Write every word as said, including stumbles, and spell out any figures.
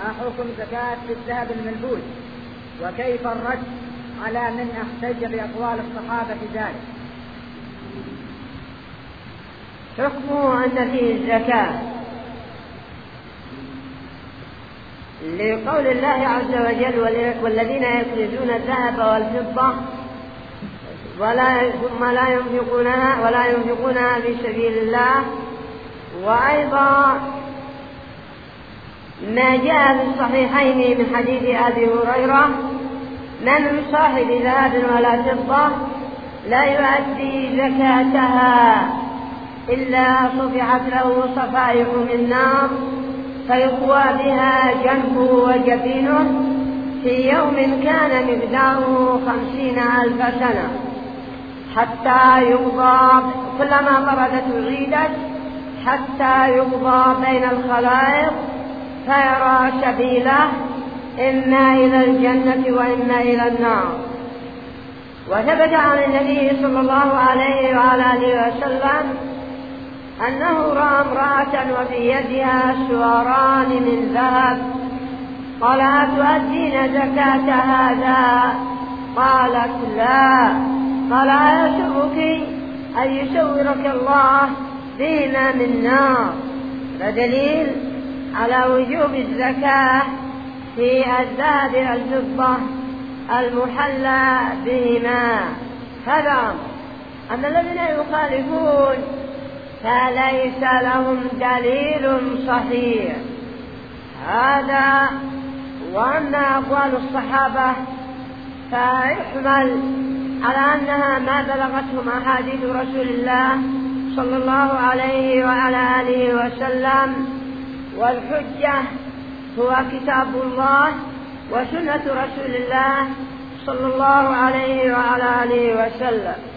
ما حكم زكاة الذهب الملبوس، وكيف الرد على من احتج بأقوال الصحابة في ذلك؟ حكمه أن فيه الزكاة لقول الله عز وجل: والذين يكنزون الذهب والفضة ولا ثم لا ينفقونها ولا ينفقونها في سبيل الله. وأيضا ما جاء في الصحيحين من حديث أبي هريرة: من صاحب ذهب ولا فضة لا يؤدي زكاتها إلا صفحت له صفائح من نار فيقوى بها جنبه وجبينه في يوم كان مقداره خمسين ألف سنة حتى يقضى، كلما بردت عيدت حتى يقضى بين الخلائق فيرى سبيله إما إلى الجنة وإما إلى النار. وثبت عن النبي صلى الله عليه وعلى آله وسلم أنه رأى امرأة وفي يدها سواران من ذهب، قال: أتؤدين زكاة هذا؟ قالت: لا. قال: أيسرك أن يسورك الله بهما من نار؟ فدليل على وجوب الزكاة في الذهب والفضة المحلى بهما. هذا أما الذين يخالفون فليس لهم دليل صحيح هذا. وأما أقوال الصحابة فيحمل على أنها ما بلغتهم أحاديث رسول الله صلى الله عليه وعلى آله وسلم، والحجة هو كتاب الله وسنة رسول الله صلى الله عليه وعلى آله وسلم.